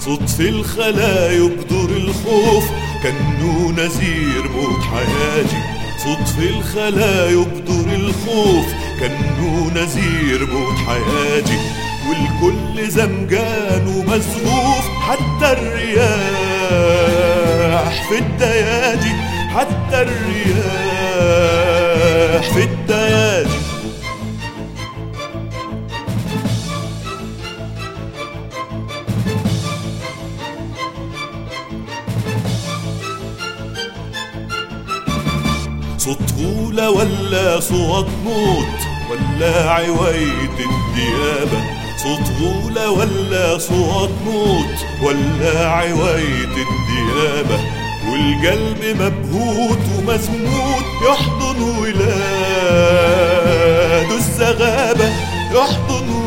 صوت في الخلا يبدر الخوف كأنه نذير موت حياتي. صوت في الخلا يبدر الخوف كأنه نذير موت حياتي. والكل زمجان ومسغوف حتى الرياح في الدياجي، حتى الرياح في الدياجي. صوت غولة ولا صوت موت ولا عوايد الديابة. صوت غولة ولا صوت موت ولا عوايد الديابة. والقلب مبهوت ومزموت يحضن ولاده الزغابة، يحضن